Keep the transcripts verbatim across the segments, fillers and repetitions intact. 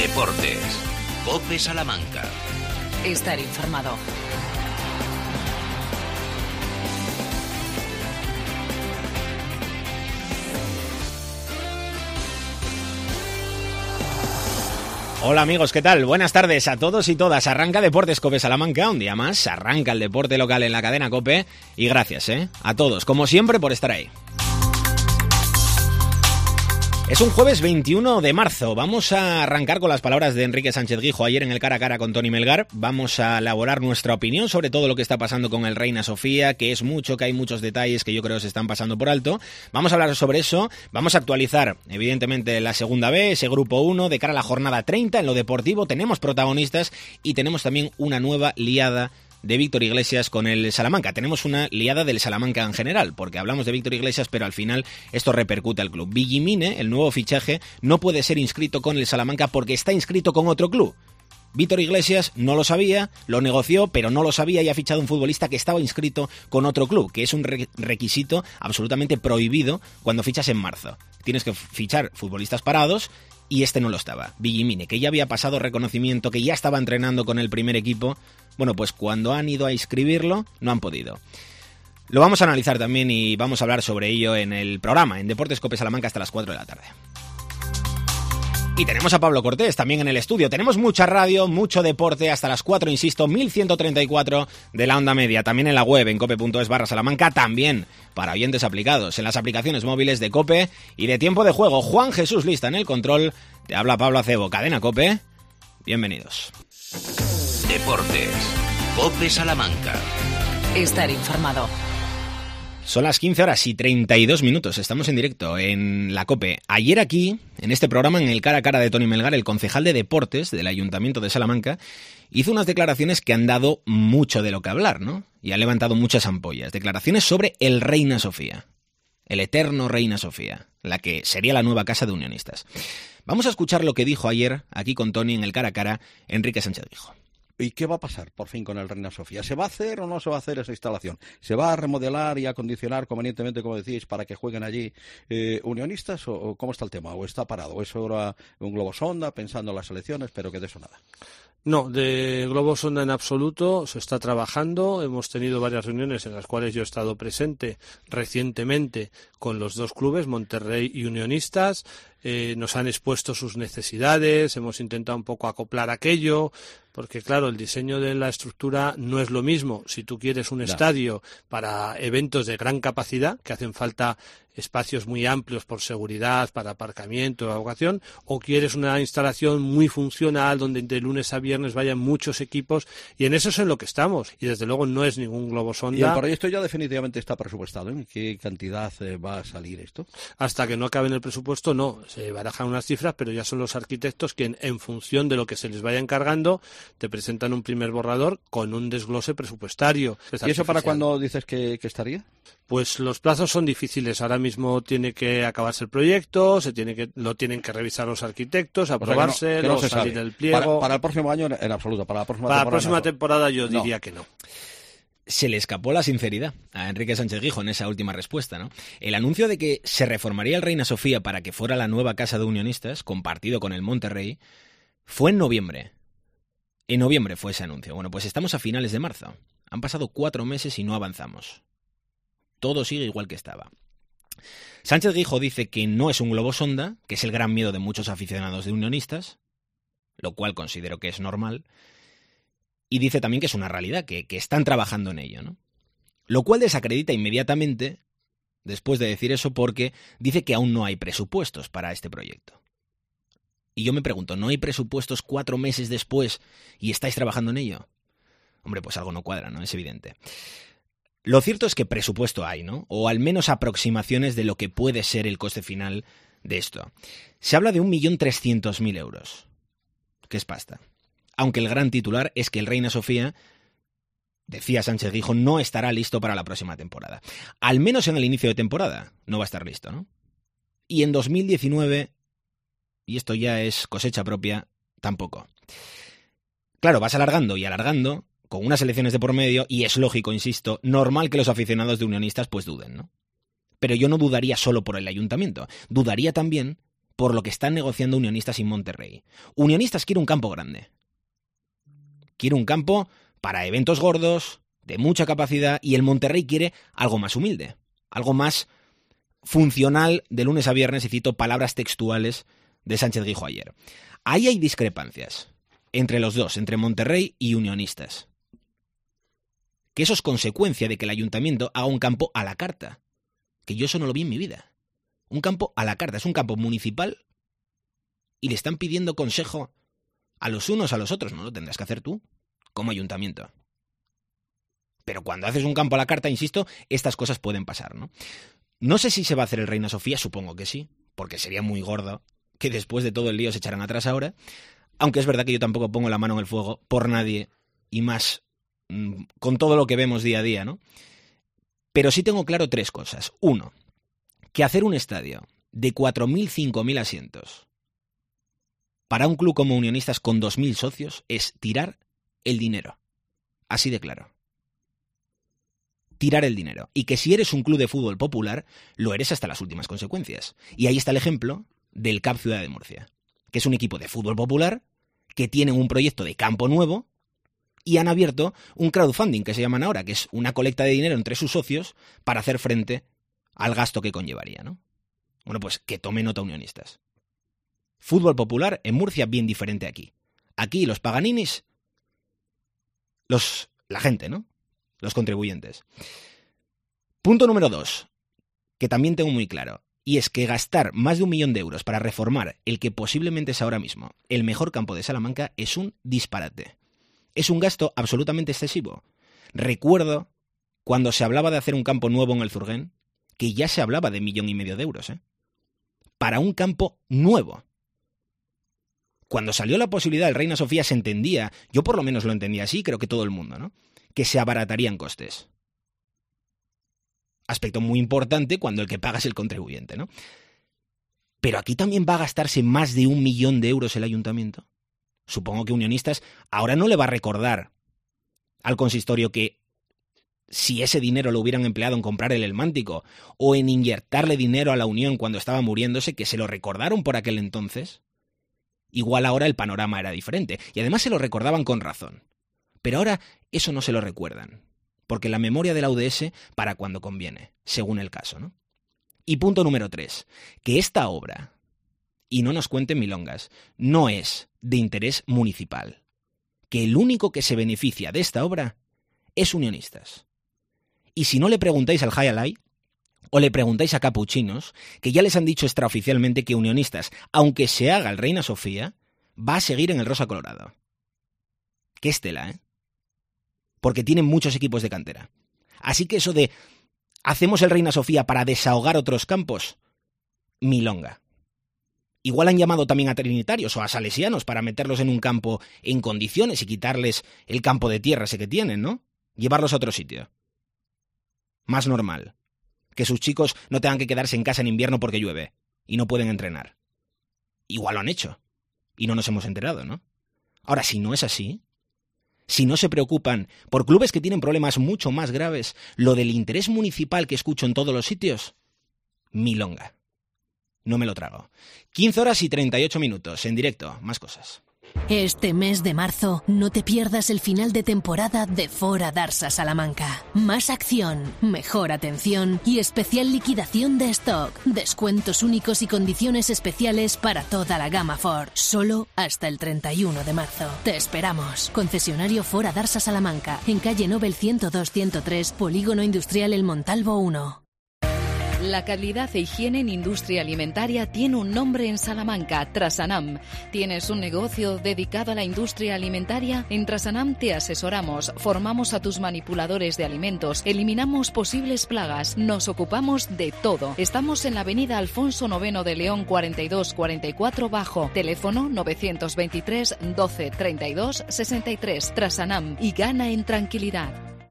Deportes. COPE Salamanca. Estar informado. Hola amigos, ¿qué tal? Buenas tardes a todos y todas. Arranca Deportes COPE Salamanca, un día más. Arranca el deporte local en la cadena COPE. Y gracias, ¿eh? A todos, como siempre, por estar ahí. Es un jueves veintiuno de marzo. Vamos a arrancar con las palabras de Enrique Sánchez Guijo ayer en el cara a cara con Tony Melgar. Vamos a elaborar nuestra opinión sobre todo lo que está pasando con el Reina Sofía, que es mucho, que hay muchos detalles que yo creo se están pasando por alto. Vamos a hablar sobre eso. Vamos a actualizar, evidentemente, la segunda B, ese grupo uno, de cara a la jornada treinta. En lo deportivo tenemos protagonistas y tenemos también una nueva liada de Víctor Iglesias con el Salamanca. Tenemos una liada del Salamanca en general, porque hablamos de Víctor Iglesias, pero al final esto repercute al club. Villimine, el nuevo fichaje, no puede ser inscrito con el Salamanca porque está inscrito con otro club. Víctor Iglesias no lo sabía, lo negoció, pero no lo sabía y ha fichado un futbolista que estaba inscrito con otro club, que es un re- requisito absolutamente prohibido cuando fichas en marzo. Tienes que fichar futbolistas parados y este no lo estaba. Villimine, que ya había pasado reconocimiento, que ya estaba entrenando con el primer equipo, bueno, pues cuando han ido a inscribirlo, no han podido. Lo vamos a analizar también y vamos a hablar sobre ello en el programa, en Deportes COPE Salamanca hasta las cuatro de la tarde. Y tenemos a Pablo Cortés también en el estudio. Tenemos mucha radio, mucho deporte, hasta las cuatro, insisto, mil ciento treinta y cuatro de la onda media. También en la web, en cope.es barra Salamanca, también para oyentes aplicados, en las aplicaciones móviles de COPE y de Tiempo de Juego. Juan Jesús Lista en el control. Te habla Pablo Acebo, Cadena COPE. Bienvenidos. Deportes. COPE Salamanca. Estar informado. Son las quince horas y treinta y dos minutos. Estamos en directo en la COPE. Ayer aquí, en este programa, en el cara a cara de Tony Melgar, el concejal de Deportes del Ayuntamiento de Salamanca hizo unas declaraciones que han dado mucho de lo que hablar, ¿no? Y han levantado muchas ampollas. Declaraciones sobre el Reina Sofía. El eterno Reina Sofía. La que sería la nueva casa de unionistas. Vamos a escuchar lo que dijo ayer, aquí con Tony, en el cara a cara, Enrique Sánchez Guijo. ¿Y qué va a pasar por fin con el Reina Sofía? ¿Se va a hacer o no se va a hacer esa instalación? ¿Se va a remodelar y acondicionar convenientemente, como decís, para que jueguen allí eh, unionistas? ¿O, o cómo está el tema? ¿O está parado? ¿O es ahora un globo sonda pensando en las elecciones, pero que de eso nada? No, de globo sonda en absoluto, se está trabajando, hemos tenido varias reuniones en las cuales yo he estado presente recientemente con los dos clubes, Monterrey y Unionistas, eh, nos han expuesto sus necesidades, hemos intentado un poco acoplar aquello, porque claro, el diseño de la estructura no es lo mismo si tú quieres un no. estadio para eventos de gran capacidad, que hacen falta espacios muy amplios por seguridad, para aparcamiento, evacuación, o quieres una instalación muy funcional donde de lunes a viernes vayan muchos equipos, y en eso es en lo que estamos, y desde luego no es ningún globo sonda. Y el proyecto ya definitivamente está presupuestado, ¿en qué cantidad eh, va a salir esto? Hasta que no acabe en el presupuesto, no, se barajan unas cifras, pero ya son los arquitectos quien, en función de lo que se les vaya encargando, te presentan un primer borrador con un desglose presupuestario. ¿Y eso para cuándo dices que, que estaría? Pues los plazos son difíciles. Ahora mismo tiene que acabarse el proyecto, se tiene que lo tienen que revisar los arquitectos, aprobarse, o sea que no, que no luego se salir sabe. del pliego. Para, para el próximo año, en absoluto. Para la próxima para temporada, la próxima no. temporada yo no. diría que no. Se le escapó la sinceridad a Enrique Sánchez Guijo en esa última respuesta, ¿no? El anuncio de que se reformaría el Reina Sofía para que fuera la nueva casa de unionistas, compartido con el Monterrey, fue en noviembre. En noviembre fue ese anuncio. Bueno, pues estamos a finales de marzo. Han pasado cuatro meses y no avanzamos. Todo sigue igual que estaba. Sánchez Guijo dice que no es un globo sonda, que es el gran miedo de muchos aficionados de unionistas, lo cual considero que es normal, y dice también que es una realidad, que, que están trabajando en ello, ¿no? Lo cual desacredita inmediatamente, después de decir eso, porque dice que aún no hay presupuestos para este proyecto. Y yo me pregunto, ¿no hay presupuestos cuatro meses después y estáis trabajando en ello? Hombre, pues algo no cuadra, ¿no? Es evidente. Lo cierto es que presupuesto hay, ¿no? O al menos aproximaciones de lo que puede ser el coste final de esto. Se habla de un millón trescientos mil euros, que es pasta. Aunque el gran titular es que el Reina Sofía, decía Sánchez Guijo, no estará listo para la próxima temporada. Al menos en el inicio de temporada no va a estar listo, ¿no? Y en dos mil diecinueve, y esto ya es cosecha propia, tampoco. Claro, vas alargando y alargando, con unas elecciones de por medio, y es lógico, insisto, normal que los aficionados de unionistas pues duden, ¿no? Pero yo no dudaría solo por el ayuntamiento, dudaría también por lo que están negociando Unionistas y Monterrey. Unionistas quiere un campo grande. Quiere un campo para eventos gordos, de mucha capacidad, y el Monterrey quiere algo más humilde, algo más funcional de lunes a viernes, y cito palabras textuales de Sánchez Guijo ayer. Ahí hay discrepancias entre los dos, entre Monterrey y Unionistas. Que eso es consecuencia de que el ayuntamiento haga un campo a la carta. Que yo eso no lo vi en mi vida. Un campo a la carta, es un campo municipal y le están pidiendo consejo a los unos a los otros. No lo tendrás que hacer tú, como ayuntamiento. Pero cuando haces un campo a la carta, insisto, estas cosas pueden pasar, ¿no? No sé si se va a hacer el Reina Sofía, supongo que sí, porque sería muy gordo que después de todo el lío se echaran atrás ahora, aunque es verdad que yo tampoco pongo la mano en el fuego por nadie, y más mmm, con todo lo que vemos día a día, ¿no? Pero sí tengo claro tres cosas. Uno, que hacer un estadio de cuatro mil, cinco mil asientos para un club como Unionistas con dos mil socios es tirar el dinero. Así de claro. Tirar el dinero. Y que si eres un club de fútbol popular, lo eres hasta las últimas consecuencias. Y ahí está el ejemplo del C A P Ciudad de Murcia, que es un equipo de fútbol popular que tiene un proyecto de campo nuevo y han abierto un crowdfunding, que se llaman ahora, que es una colecta de dinero entre sus socios para hacer frente al gasto que conllevaría, ¿no? Bueno, pues que tome nota Unionistas. Fútbol popular en Murcia bien diferente aquí. Aquí los paganinis, los, la gente, ¿no? Los contribuyentes. Punto número dos, que también tengo muy claro, y es que gastar más de un millón de euros para reformar el que posiblemente es ahora mismo el mejor campo de Salamanca es un disparate. Es un gasto absolutamente excesivo. Recuerdo cuando se hablaba de hacer un campo nuevo en el Zurguén, que ya se hablaba de millón y medio de euros, ¿eh? Para un campo nuevo. Cuando salió la posibilidad del Reina Sofía se entendía, yo por lo menos lo entendía así, creo que todo el mundo, ¿no? Que se abaratarían costes. Aspecto muy importante cuando el que paga es el contribuyente, ¿no? Pero aquí también va a gastarse más de un millón de euros el ayuntamiento. Supongo que Unionistas ahora no le va a recordar al consistorio que si ese dinero lo hubieran empleado en comprar el Elmántico o en inyectarle dinero a la Unión cuando estaba muriéndose, que se lo recordaron por aquel entonces, igual ahora el panorama era diferente. Y además se lo recordaban con razón. Pero ahora eso no se lo recuerdan, porque la memoria de la U D S para cuando conviene, según el caso, ¿no? Y punto número tres, que esta obra, y no nos cuenten milongas, no es de interés municipal, que el único que se beneficia de esta obra es Unionistas. Y si no le preguntáis al Hayalay, o le preguntáis a capuchinos, que ya les han dicho extraoficialmente que Unionistas, aunque se haga el Reina Sofía, va a seguir en el Rosa Colorado. Qué estela, ¿eh? Porque tienen muchos equipos de cantera. Así que eso de hacemos el Reina Sofía para desahogar otros campos, milonga. Igual han llamado también a trinitarios o a salesianos para meterlos en un campo en condiciones y quitarles el campo de tierra ese que tienen, ¿no? Llevarlos a otro sitio. Más normal. Que sus chicos no tengan que quedarse en casa en invierno porque llueve y no pueden entrenar. Igual lo han hecho y no nos hemos enterado, ¿no? Ahora, si no es así, si no se preocupan por clubes que tienen problemas mucho más graves, lo del interés municipal que escucho en todos los sitios, milonga. No me lo trago. quince horas y treinta y ocho minutos, en directo, más cosas. Este mes de marzo, no te pierdas el final de temporada de Fora Darsa Salamanca. Más acción, mejor atención y especial liquidación de stock. Descuentos únicos y condiciones especiales para toda la gama Ford. Solo hasta el treinta y uno de marzo. Te esperamos. Concesionario Fora Darsa Salamanca, en calle Nobel ciento dos ciento tres, Polígono Industrial El Montalvo uno. La calidad e higiene en industria alimentaria tiene un nombre en Salamanca, Trasanam. ¿Tienes un negocio dedicado a la industria alimentaria? En Trasanam te asesoramos, formamos a tus manipuladores de alimentos, eliminamos posibles plagas, nos ocupamos de todo. Estamos en la avenida Alfonso noveno de León cuarenta y dos cuarenta y cuatro Bajo, teléfono novecientos veintitrés doce treinta y dos sesenta y tres. Trasanam, y gana en tranquilidad.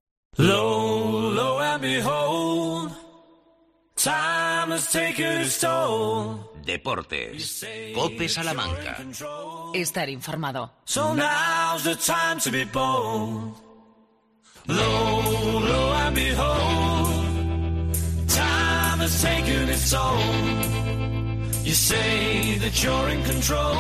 Low, low and behold. Time has taken its toll. Deportes. COPE Salamanca. Estar informado. So now's the time to be bold. Low, low and behold. Time has taken its toll. You say that you're in control.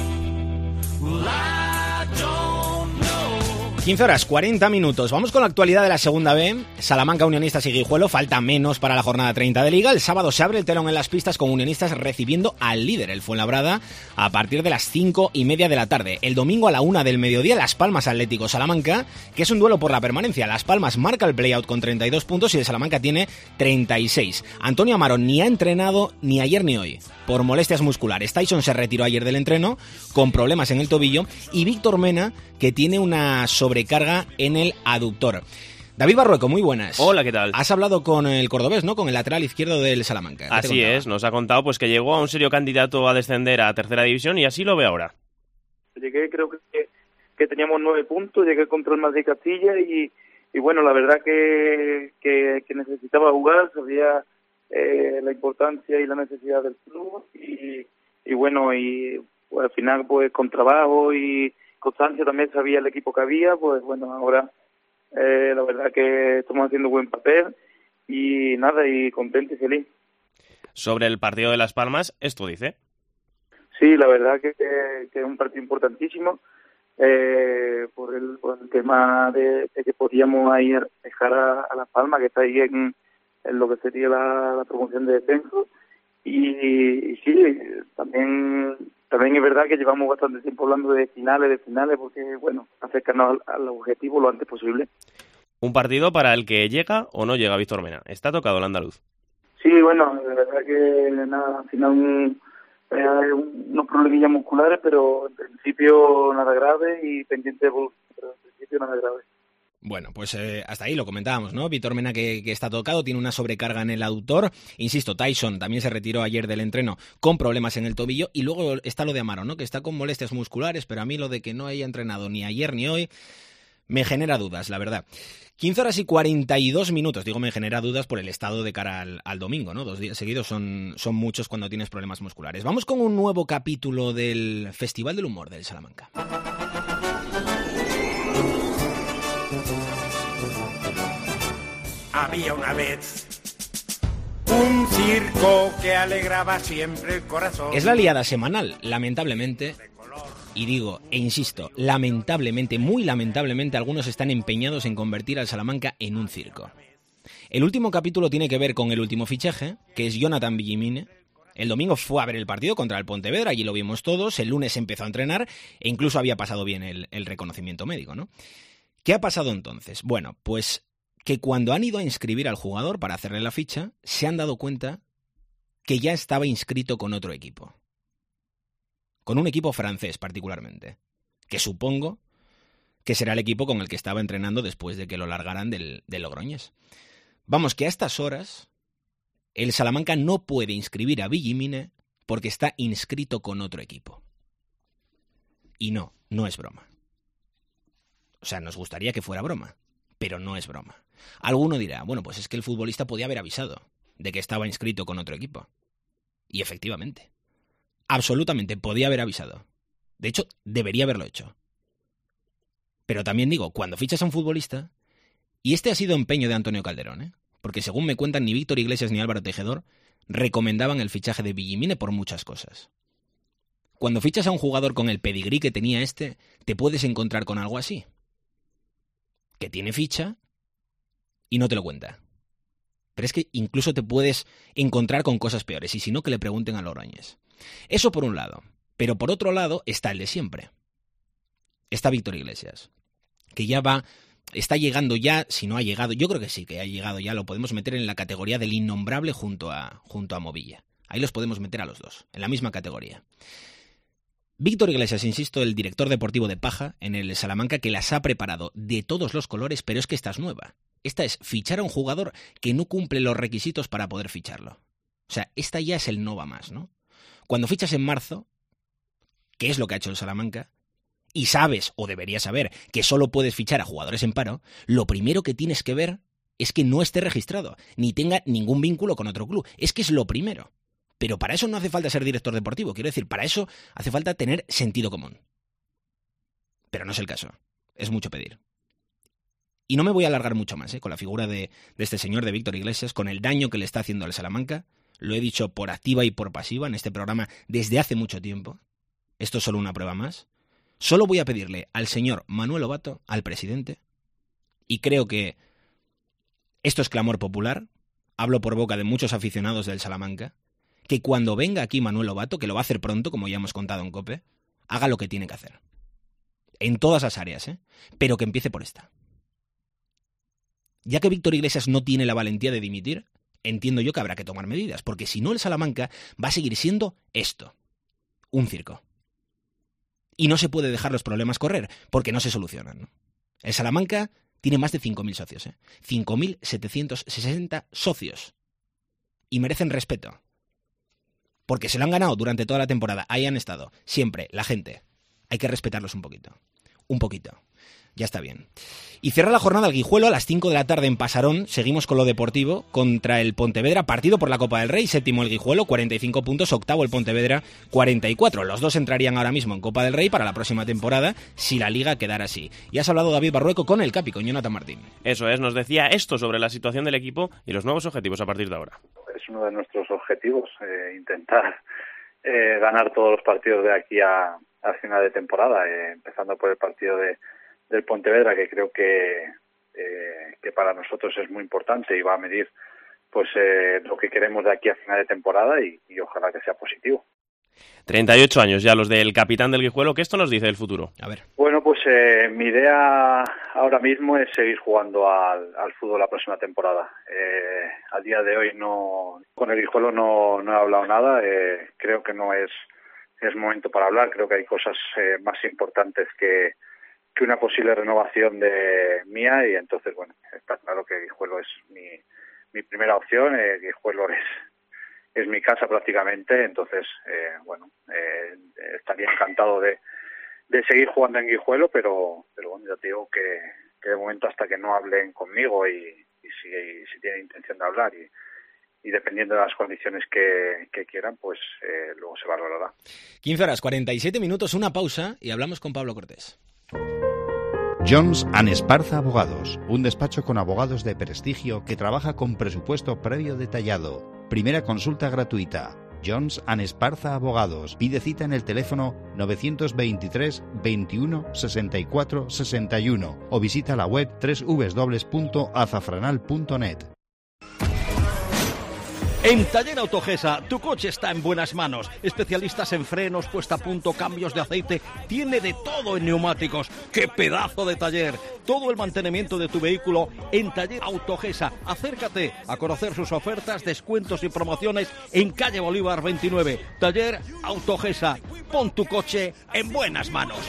Well, I don't know. quince horas, cuarenta minutos. Vamos con la actualidad de la segunda B. Salamanca, Unionistas y Guijuelo. Falta menos para la jornada treinta de Liga. El sábado se abre el telón en las pistas con Unionistas recibiendo al líder, el Fuenlabrada, a partir de las cinco y media de la tarde. El domingo a la una del mediodía, Las Palmas Atlético Salamanca, que es un duelo por la permanencia. Las Palmas marca el playout con treinta y dos puntos y el Salamanca tiene treinta y seis. Antonio Amaro ni ha entrenado ni ayer ni hoy por molestias musculares. Tyson se retiró ayer del entreno con problemas en el tobillo y Víctor Mena, que tiene una sobrecarga en el aductor. David Barrueco, muy buenas. Hola, ¿qué tal? Has hablado con el cordobés, ¿no? Con el lateral izquierdo del Salamanca. Así es, nos ha contado pues que llegó a un serio candidato a descender a tercera división y así lo ve ahora. Llegué, creo que, que teníamos nueve puntos, llegué contra el Madrid Castilla y, y bueno, la verdad que, que, que necesitaba jugar, sabía eh, la importancia y la necesidad del club y, y bueno, y pues, al final pues con trabajo y constancia también sabía el equipo que había, pues bueno, ahora eh, la verdad que estamos haciendo buen papel y nada, y contento y feliz. Sobre el partido de Las Palmas, esto dice. Sí, la verdad que, que es un partido importantísimo eh, por, el, por el tema de, de que podíamos ahí dejar a, a Las Palmas, que está ahí en, en lo que sería la, la promoción de descenso. Y, y sí, también también es verdad que llevamos bastante tiempo hablando de finales, de finales, porque, bueno, acercarnos al, al objetivo lo antes posible. Un partido para el que llega o no llega Víctor Mena. Está tocado el andaluz. Sí, bueno, la verdad que nada, al final un, eh, unos problemillas musculares, pero en principio nada grave y pendiente de evolución, pero en principio nada grave. Bueno, pues eh, hasta ahí lo comentábamos, ¿no? Víctor Mena que, que está tocado, tiene una sobrecarga en el aductor. Insisto, Tyson también se retiró ayer del entreno con problemas en el tobillo. Y luego está lo de Amaro, ¿no? Que está con molestias musculares, pero a mí lo de que no haya entrenado ni ayer ni hoy me genera dudas, la verdad. quince horas y cuarenta y dos minutos. Digo, me genera dudas por el estado de cara al, al domingo, ¿no? Dos días seguidos son, son muchos cuando tienes problemas musculares. Vamos con un nuevo capítulo del Festival del Humor del Salamanca. Había una vez un circo que alegraba siempre el corazón. Es la liada semanal, lamentablemente. Y digo, e insisto, lamentablemente, muy lamentablemente, algunos están empeñados en convertir al Salamanca en un circo. El último capítulo tiene que ver con el último fichaje, que es Jonathan Villimine. El domingo fue a ver el partido contra el Pontevedra, allí lo vimos todos, el lunes empezó a entrenar e incluso había pasado bien el, el reconocimiento médico, ¿no? ¿Qué ha pasado entonces? Bueno, pues que cuando han ido a inscribir al jugador para hacerle la ficha, se han dado cuenta que ya estaba inscrito con otro equipo. Con un equipo francés particularmente, que supongo que será el equipo con el que estaba entrenando después de que lo largaran del, del Logroñés. Vamos, que a estas horas el Salamanca no puede inscribir a Villimine porque está inscrito con otro equipo. Y no, no es broma. O sea, nos gustaría que fuera broma, pero no es broma. Alguno dirá, bueno, pues es que el futbolista podía haber avisado de que estaba inscrito con otro equipo. Y efectivamente, absolutamente podía haber avisado. De hecho, debería haberlo hecho. Pero también digo, cuando fichas a un futbolista, y este ha sido empeño de Antonio Calderón, ¿eh? Porque según me cuentan, ni Víctor Iglesias ni Álvaro Tejedor recomendaban el fichaje de Villimine por muchas cosas. Cuando fichas a un jugador con el pedigrí que tenía este, te puedes encontrar con algo así. Que tiene ficha y no te lo cuenta. Pero es que incluso te puedes encontrar con cosas peores, y si no, que le pregunten a Logroñés. Eso por un lado. Pero por otro lado está el de siempre. Está Víctor Iglesias, que ya va, está llegando ya, si no ha llegado, yo creo que sí, que ha llegado ya, lo podemos meter en la categoría del innombrable junto a, junto a Movilla. Ahí los podemos meter a los dos, en la misma categoría. Víctor Iglesias, insisto, el director deportivo de Paja en el Salamanca, que las ha preparado de todos los colores, pero es que esta es nueva. Esta es fichar a un jugador que no cumple los requisitos para poder ficharlo. O sea, esta ya es el no va más, ¿no? Cuando fichas en marzo, que es lo que ha hecho el Salamanca, y sabes, o deberías saber, que solo puedes fichar a jugadores en paro, lo primero que tienes que ver es que no esté registrado, ni tenga ningún vínculo con otro club. Es que es lo primero. Pero para eso no hace falta ser director deportivo. Quiero decir, para eso hace falta tener sentido común. Pero no es el caso. Es mucho pedir. Y no me voy a alargar mucho más, ¿eh? Con la figura de, de este señor, de Víctor Iglesias, con el daño que le está haciendo al Salamanca. lo he dicho por activa y por pasiva en este programa desde hace mucho tiempo. Esto es solo una prueba más. Solo voy a pedirle al señor Manuel Lobato, al presidente, y creo que esto es clamor popular, hablo por boca de muchos aficionados del Salamanca, que cuando venga aquí Manuel Lobato, que lo va a hacer pronto, como ya hemos contado en COPE, haga lo que tiene que hacer. En todas las áreas, ¿eh? Pero que empiece por esta. Ya que Víctor Iglesias no tiene la valentía de dimitir, entiendo yo que habrá que tomar medidas, porque si no el Salamanca va a seguir siendo esto, un circo. Y no se puede dejar los problemas correr, porque no se solucionan, ¿no? El Salamanca tiene más de cinco mil socios, ¿eh? cinco mil setecientos sesenta socios. Y merecen respeto. Porque se lo han ganado durante toda la temporada. Ahí han estado. Siempre, la gente. Hay que respetarlos un poquito. Un poquito. Ya está bien. Y cierra la jornada el Guijuelo a las cinco de la tarde en Pasarón. Seguimos con lo deportivo contra el Pontevedra. Partido por la Copa del Rey. Séptimo el Guijuelo, cuarenta y cinco puntos. Octavo el Pontevedra, cuarenta y cuatro. Los dos entrarían ahora mismo en Copa del Rey para la próxima temporada si la Liga quedara así. Y has hablado, David Barrueco, con el Capi, con Jonathan Martín. Eso es, nos decía esto sobre la situación del equipo y los nuevos objetivos a partir de ahora. Es uno de nuestros objetivos, eh, intentar eh, ganar todos los partidos de aquí a, a final de temporada, eh, empezando por el partido de del Pontevedra, que creo que eh, que para nosotros es muy importante y va a medir pues eh, lo que queremos de aquí a final de temporada y, y ojalá que sea positivo. treinta y ocho años ya los del capitán del Guijuelo. ¿Qué esto nos dice del futuro? A ver. Bueno, pues eh, mi idea ahora mismo es seguir jugando al, al fútbol la próxima temporada. Eh, a día de hoy no con el Guijuelo no, no he hablado nada. Eh, creo que no es es momento para hablar. Creo que hay cosas eh, más importantes que que una posible renovación de mía y entonces, bueno, está claro que Guijuelo es mi, mi primera opción, eh, Guijuelo es, es mi casa prácticamente, entonces, eh, bueno, eh, estaría encantado de, de seguir jugando en Guijuelo, pero, pero bueno, ya te digo que, que de momento hasta que no hablen conmigo y, y si, y si tienen intención de hablar y, y dependiendo de las condiciones que, que quieran, pues eh, luego se valorará. quince horas, cuarenta y siete minutos, una pausa y hablamos con Pablo Cortés. Jones and Esparza Abogados, un despacho con abogados de prestigio que trabaja con presupuesto previo detallado. Primera consulta gratuita. Jones and Esparza Abogados. Pide cita en el teléfono novecientos veintitrés veintiuno sesenta y cuatro sesenta y uno o visita la web doble u doble u doble u punto azafranal punto net. En Taller Autogesa, tu coche está en buenas manos. Especialistas en frenos, puesta a punto, cambios de aceite. Tiene de todo en neumáticos. ¡Qué pedazo de taller! Todo el mantenimiento de tu vehículo en Taller Autogesa. Acércate a conocer sus ofertas, descuentos y promociones en calle Bolívar veintinueve. Taller Autogesa. Pon tu coche en buenas manos.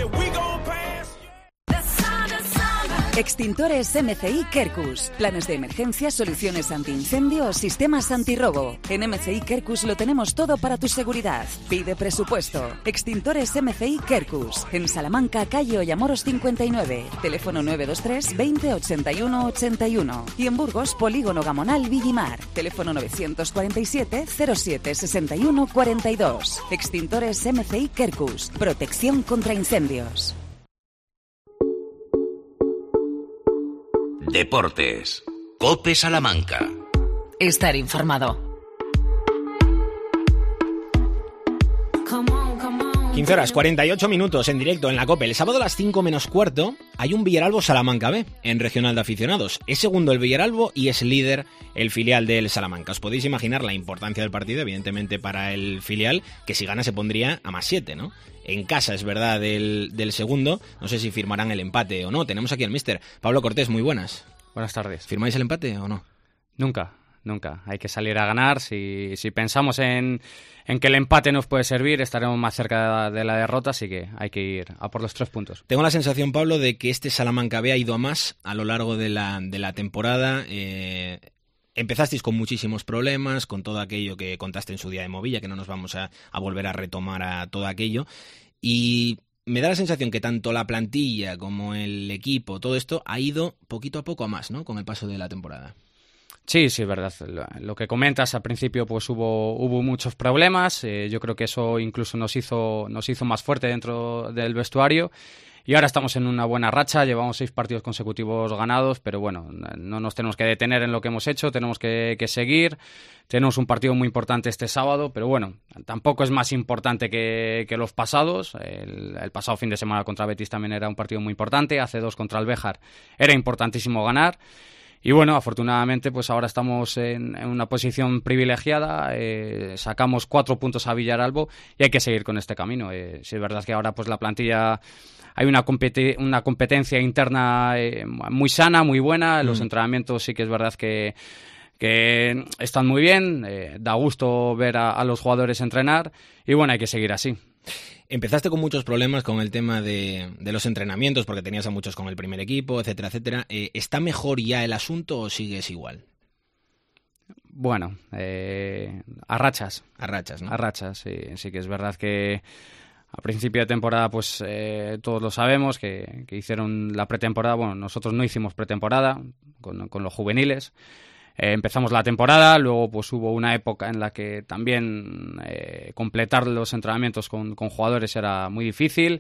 Extintores M C I Kerkus. Planes de emergencia, soluciones antiincendio o sistemas antirrobo. En M C I Kerkus lo tenemos todo para tu seguridad. Pide presupuesto. Extintores M C I Kerkus. En Salamanca, calle Ollamoros cincuenta y nueve. Teléfono nueve dos tres veinte ochenta y uno ochenta y uno. Y en Burgos, Polígono Gamonal Villimar. Teléfono novecientos cuarenta y siete cero siete sesenta y uno cuarenta y dos. Extintores M C I Kerkus. Protección contra incendios. Deportes. COPE Salamanca. Estar informado. quince horas, cuarenta y ocho minutos en directo en la COPE. El sábado a las cinco menos cuarto hay un Villaralbo Salamanca B en Regional de Aficionados. Es segundo el Villaralbo y es líder el filial del Salamanca. Os podéis imaginar la importancia del partido, evidentemente para el filial, que si gana se pondría a más siete, ¿no? En casa, es verdad, del, del segundo. No sé si firmarán el empate o no. Tenemos aquí al míster Pablo Cortés, muy buenas. Buenas tardes. ¿Firmáis el empate o no? Nunca, nunca. Hay que salir a ganar. Si, si pensamos en, en que el empate nos puede servir, estaremos más cerca de la derrota, así que hay que ir a por los tres puntos. Tengo la sensación, Pablo, de que este Salamanca B ha ido a más a lo largo de la, de la temporada. Eh... Empezasteis con muchísimos problemas, con todo aquello que contaste en su día de Movilla, que no nos vamos a, a volver a retomar a todo aquello. Y me da la sensación que tanto la plantilla como el equipo, todo esto, ha ido poquito a poco a más, ¿no? Con el paso de la temporada. Sí, sí, es verdad. Lo que comentas, al principio pues hubo hubo muchos problemas. Eh, yo creo que eso incluso nos hizo nos hizo más fuerte dentro del vestuario. y ahora estamos en una buena racha, llevamos seis partidos consecutivos ganados, pero bueno, no nos tenemos que detener en lo que hemos hecho, tenemos que, que seguir. Tenemos un partido muy importante este sábado, pero bueno, tampoco es más importante que, que los pasados. El, el pasado fin de semana contra Betis también era un partido muy importante, hace dos contra el Béjar era importantísimo ganar. Y bueno, afortunadamente pues ahora estamos en, en una posición privilegiada, eh, sacamos cuatro puntos a Villaralbo y hay que seguir con este camino. Eh, si es verdad que ahora pues la plantilla... Hay una, competi- una competencia interna eh, muy sana, muy buena, los mm. entrenamientos sí que es verdad que... que están muy bien, eh, da gusto ver a, a los jugadores entrenar y bueno, hay que seguir así. Empezaste con muchos problemas con el tema de, de los entrenamientos porque tenías a muchos con el primer equipo, etcétera, etcétera. Eh, ¿Está mejor ya el asunto o sigues igual? Bueno, eh, a rachas. A rachas, ¿no? A rachas, sí, sí que es verdad que a principio de temporada, pues eh, todos lo sabemos, que, que hicieron la pretemporada. Bueno, nosotros no hicimos pretemporada con, con los juveniles. Eh, empezamos la temporada, luego pues hubo una época en la que también eh, completar los entrenamientos con, con jugadores era muy difícil.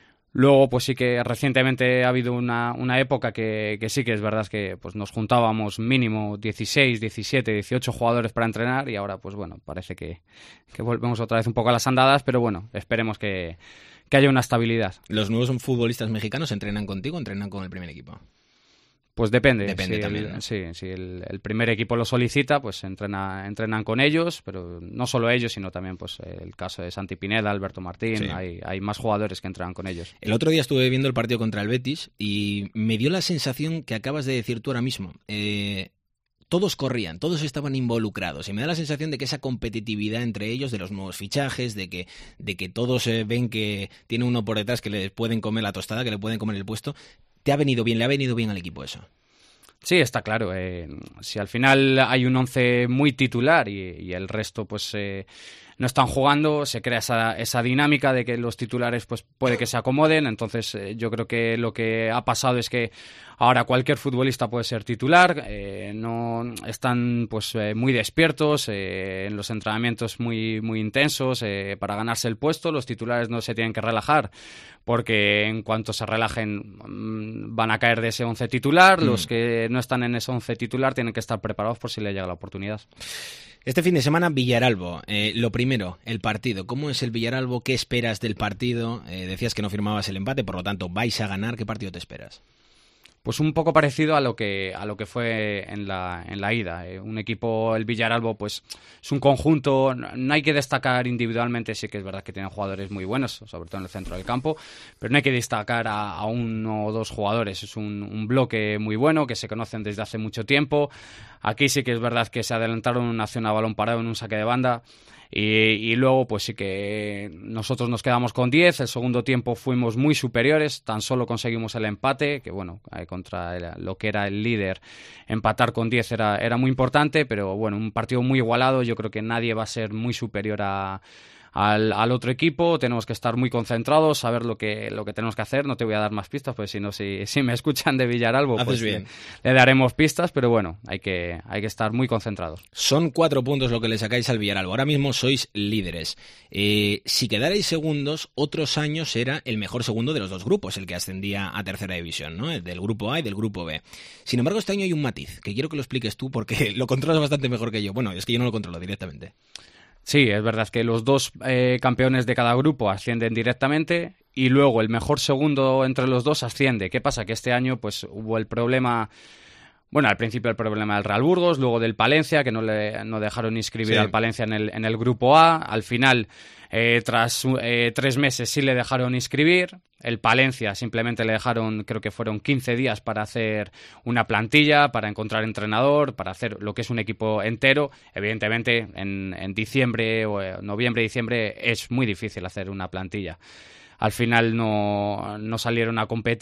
Luego pues sí que recientemente ha habido una, una época que, que sí que es verdad que pues nos juntábamos mínimo dieciséis, diecisiete, dieciocho jugadores para entrenar y ahora pues bueno, parece que, que volvemos otra vez un poco a las andadas, pero bueno, esperemos que, que haya una estabilidad. ¿Los nuevos futbolistas mexicanos entrenan contigo o entrenan con el primer equipo? Pues depende. Depende si también, el, ¿no? Sí, si el, el primer equipo lo solicita, pues entrena, entrenan con ellos, pero no solo ellos, sino también pues el caso de Santi Pineda, Alberto Martín, sí. hay, hay más jugadores que entrenan con ellos. El otro día estuve viendo el partido contra el Betis y me dio la sensación que acabas de decir tú ahora mismo. Eh, todos corrían, todos estaban involucrados y me da la sensación de que esa competitividad entre ellos, de los nuevos fichajes, de que, de que todos eh, ven que tiene uno por detrás que le pueden comer la tostada, que le pueden comer el puesto. ¿Te ha venido bien? ¿Le ha venido bien al equipo eso? Sí, está claro. Eh, si al final hay un once muy titular y, y el resto pues eh, no están jugando, se crea esa, esa dinámica de que los titulares pues puede que se acomoden. Entonces eh, yo creo que lo que ha pasado es que ahora cualquier futbolista puede ser titular. Eh, no están pues eh, muy despiertos, eh, en los entrenamientos muy, muy intensos eh, para ganarse el puesto. Los titulares no se tienen que relajar, porque en cuanto se relajen van a caer de ese once titular. Mm. Los que no están en ese once titular tienen que estar preparados por si le llega la oportunidad. Este fin de semana, Villaralbo. Eh, lo primero, el partido. ¿Cómo es el Villaralbo? ¿Qué esperas del partido? Eh, decías que no firmabas el empate, por lo tanto, vais a ganar. ¿Qué partido te esperas? Pues un poco parecido a lo que a lo que fue en la en la ida. Eh, un equipo, el Villaralbo, pues es un conjunto. No hay que destacar individualmente, sí que es verdad que tienen jugadores muy buenos, sobre todo en el centro del campo, pero no hay que destacar a, a uno o dos jugadores. Es un, un bloque muy bueno que se conocen desde hace mucho tiempo. Aquí sí que es verdad que se adelantaron una acción a balón parado en un saque de banda. Y, y luego pues sí que nosotros nos quedamos con diez, el segundo tiempo fuimos muy superiores, tan solo conseguimos el empate, que bueno, contra el, lo que era el líder, empatar con diez era, era muy importante, pero bueno, un partido muy igualado. Yo creo que nadie va a ser muy superior a Al, al otro equipo, tenemos que estar muy concentrados, saber lo que lo que tenemos que hacer. No te voy a dar más pistas, pues si no, si, si me escuchan de Villaralbo, pues bien. Le, le daremos pistas, pero bueno, hay que, hay que estar muy concentrados. Son cuatro puntos lo que le sacáis al Villaralbo. Ahora mismo sois líderes. Eh, si quedarais segundos, otros años era el mejor segundo de los dos grupos, el que ascendía a tercera división, ¿no? El del grupo A y del grupo B. Sin embargo, este año hay un matiz, que quiero que lo expliques tú, porque lo controlas bastante mejor que yo. Bueno, es que yo no lo controlo directamente. Sí, es verdad que los dos eh, campeones de cada grupo ascienden directamente y luego el mejor segundo entre los dos asciende. ¿Qué pasa? Que este año pues hubo el problema, bueno, al principio el problema del Real Burgos, luego del Palencia, que no le no dejaron inscribir sí. al Palencia en el, en el grupo A. Al final, eh, tras eh, tres meses sí le dejaron inscribir. El Palencia simplemente le dejaron, creo que fueron quince días para hacer una plantilla, para encontrar entrenador, para hacer lo que es un equipo entero. Evidentemente, en, en diciembre o noviembre, diciembre es muy difícil hacer una plantilla. Al final no, no salieron a competir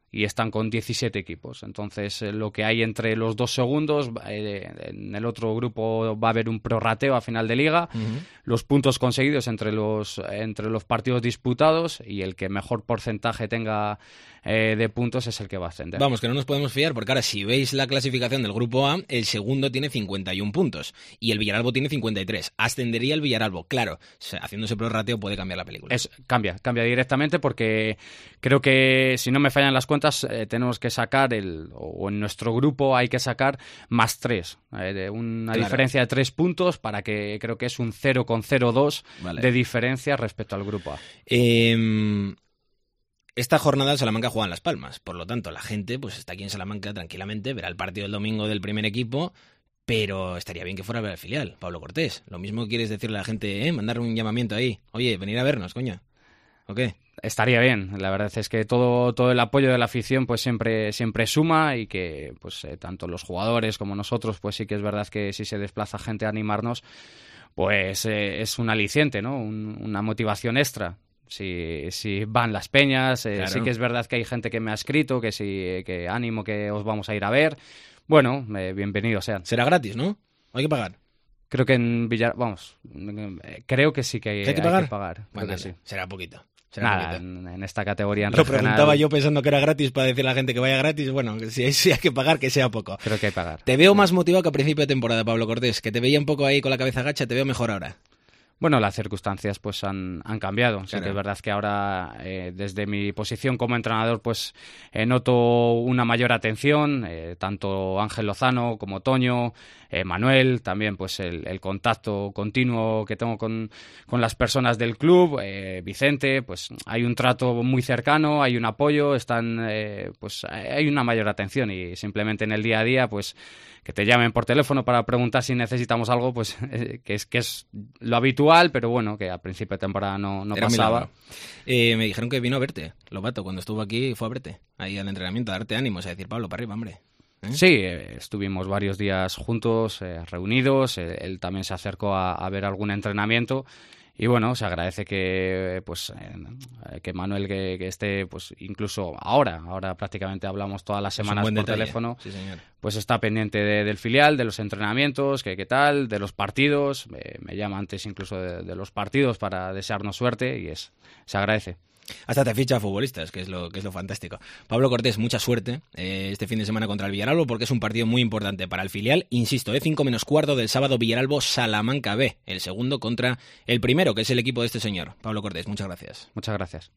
y están con diecisiete equipos. Entonces, eh, lo que hay entre los dos segundos, eh, en el otro grupo va a haber un prorrateo a final de liga, uh-huh. los puntos conseguidos entre los, entre los partidos disputados, y el que mejor porcentaje tenga eh, de puntos es el que va a ascender. Vamos, que no nos podemos fiar, porque ahora si veis la clasificación del grupo A, el segundo tiene cincuenta y un puntos y el Villaralbo tiene cincuenta y tres. Ascendería el Villaralbo. Claro, haciéndose prorrateo puede cambiar la película. Es, cambia, cambia directamente, porque creo que, si no me fallan las cuentas, eh, tenemos que sacar, el o en nuestro grupo hay que sacar más tres, eh, de una claro. diferencia de tres puntos, para que creo que es un cero coma cero dos vale. de diferencia respecto al grupo A. Eh... Esta jornada el Salamanca juega en Las Palmas, por lo tanto la gente pues está aquí en Salamanca tranquilamente, verá el partido del domingo del primer equipo, pero estaría bien que fuera a ver el filial, Pablo Cortés. Lo mismo quieres decirle a la gente, ¿eh? Mandar un llamamiento ahí, oye, venir a vernos, coño, ¿o qué? Estaría bien, la verdad es que todo todo el apoyo de la afición pues siempre siempre suma, y que pues eh, tanto los jugadores como nosotros, pues sí que es verdad que si se desplaza gente a animarnos, pues eh, es un aliciente, ¿no? Un, una motivación extra. Si, si van las peñas, eh, claro. sí que es verdad que hay gente que me ha escrito que sí, que ánimo, que os vamos a ir a ver. Bueno, eh, bienvenido sean. Será gratis, ¿no? ¿Hay que pagar? Creo que en Villar... Vamos, eh, creo que sí que hay, ¿Hay que pagar. Hay que pagar. Bueno, que sí. Será poquito. Será Nada, poquito. En, en esta categoría en Lo regional... preguntaba yo pensando que era gratis para decirle a la gente que vaya gratis. Bueno, si, si hay que pagar, que sea poco. Creo que hay que pagar. Te veo más motivado que a principio de temporada, Pablo Cortés, que te veía un poco ahí con la cabeza gacha, te veo mejor ahora. Bueno, las circunstancias pues han, han cambiado. Claro. Sí que es verdad que ahora, eh, desde mi posición como entrenador, pues eh, noto una mayor atención, eh, tanto Ángel Lozano como Toño, eh, Manuel, también pues el, el contacto continuo que tengo con, con las personas del club, eh, Vicente, pues hay un trato muy cercano, hay un apoyo, están, eh, pues hay una mayor atención, y simplemente en el día a día, pues que te llamen por teléfono para preguntar si necesitamos algo, pues eh, que es que es lo habitual, pero bueno, que a principio de temporada no, no pasaba. Eh, me dijeron que vino a verte, Lobato, cuando estuvo aquí fue a verte, ahí al entrenamiento, a darte ánimos, a decir, Pablo, para arriba, hombre. ¿Eh? Sí, eh, estuvimos varios días juntos, eh, reunidos, eh, él también se acercó a, a ver algún entrenamiento. Y bueno, se agradece que pues eh, que Manuel que, que esté pues incluso ahora, ahora prácticamente hablamos todas las semanas por detalle. teléfono, sí, señor. Pues está pendiente de, del filial, de los entrenamientos, que qué tal, de los partidos, eh, me llama antes incluso de, de los partidos para desearnos suerte, y es se agradece. Hasta te ficha a futbolistas, que es lo que es lo fantástico. Pablo Cortés, mucha suerte eh, este fin de semana contra el Villaralbo, porque es un partido muy importante para el filial. Insisto, eh, cinco menos cuarto del sábado, Villaralbo-Salamanca B, el segundo contra el primero, que es el equipo de este señor. Pablo Cortés, muchas gracias. Muchas gracias.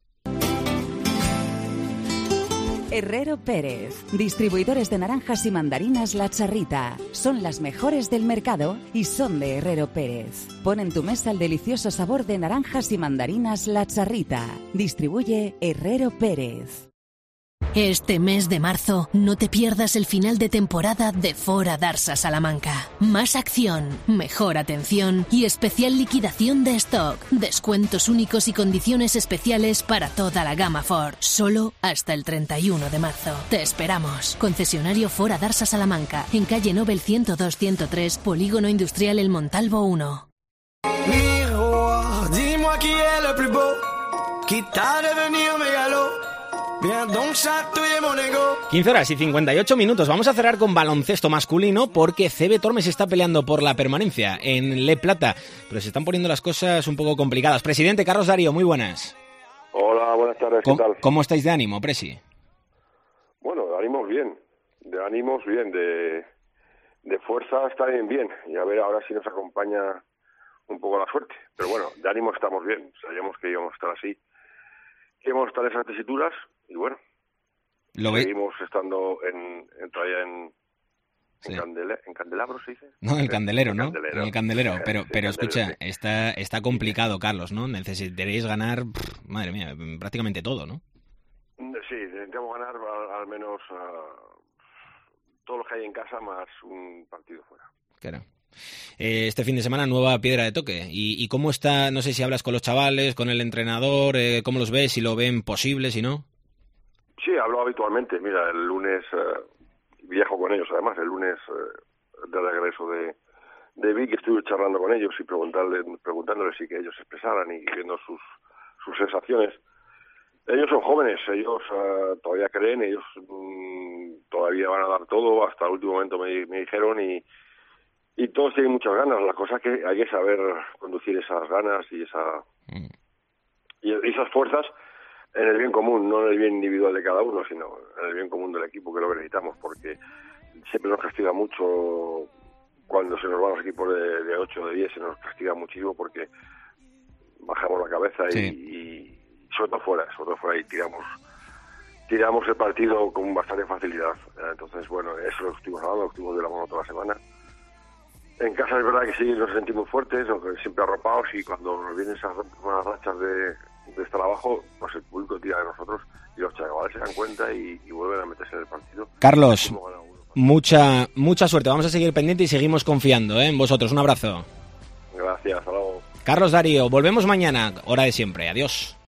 Herrero Pérez, distribuidores de naranjas y mandarinas La Charrita. Son las mejores del mercado y son de Herrero Pérez. Pon en tu mesa el delicioso sabor de naranjas y mandarinas La Charrita. Distribuye Herrero Pérez. Este mes de marzo no te pierdas el final de temporada de Fora Darsa Salamanca. Más acción, mejor atención y especial liquidación de stock. Descuentos únicos y condiciones especiales para toda la gama Ford. Solo hasta el treinta y uno de marzo. Te esperamos. Concesionario Fora Darsa Salamanca, en calle Nobel ciento dos ciento tres, Polígono Industrial El Montalvo uno. Miroir, dis-moi qui est le plus beau, qui t'a devenir mégalo. quince horas y cincuenta y ocho minutos. Vamos a cerrar con baloncesto masculino, porque C B Tormes está peleando por la permanencia en Le Plata, pero se están poniendo las cosas un poco complicadas. Presidente Carlos Darío, muy buenas. Hola, buenas tardes, ¿qué tal? ¿Cómo estáis de ánimo, Presi? Bueno, de ánimos bien, de ánimos bien, de, de fuerza está bien, bien, y a ver ahora si nos acompaña un poco la suerte, pero bueno, de ánimo estamos bien, sabíamos que íbamos a estar así, que íbamos a estar en esas tesituras. Y bueno, ¿Lo seguimos ve? estando en, en todavía en, sí. en, candele, en candelabro, ¿se dice? No, en el candelero, ¿no? En candelero. En el candelero, pero, sí, pero candelero, escucha, sí. está, está complicado, Carlos, ¿no? Necesitaréis ganar, pff, madre mía, prácticamente todo, ¿no? Sí, necesitamos ganar al, al menos uh, todo lo que hay en casa más un partido fuera. Claro. Eh, este fin de semana nueva piedra de toque. ¿Y, y cómo está? No sé si hablas con los chavales, con el entrenador, eh, ¿cómo los ves? Si lo ven posible, si no. Sí, hablo habitualmente. Mira, el lunes eh, viajo con ellos, además, el lunes eh, de regreso de, de Vic estuve charlando con ellos y preguntarle, preguntándoles si que ellos se expresaran y viendo sus, sus sensaciones. ellos son jóvenes, ellos uh, todavía creen, ellos um, todavía van a dar todo, hasta el último momento me, me dijeron, y, y todos tienen muchas ganas. La cosa es que hay que saber conducir esas ganas y, esa, mm. y esas fuerzas en el bien común, no en el bien individual de cada uno, sino en el bien común del equipo, que es lo que necesitamos, porque siempre nos castiga mucho cuando se nos van los equipos de, de ocho o de diez, se nos castiga muchísimo porque bajamos la cabeza y, sí. y sobre todo fuera, sobre todo fuera y tiramos tiramos el partido con bastante facilidad. Entonces, bueno, eso lo estuvimos hablando, lo estuvimos de la mano toda la semana. En casa es verdad que sí nos sentimos fuertes, siempre arropados, y cuando nos vienen esas malas rachas de, de estar abajo, pues el público tira de nosotros y los chavales se dan cuenta y, y vuelven a meterse en el partido. Carlos, mucha mucha suerte, vamos a seguir pendiente y seguimos confiando, ¿eh? en vosotros. Un abrazo. Gracias, hasta luego. Carlos Darío, volvemos mañana, hora de siempre. Adiós.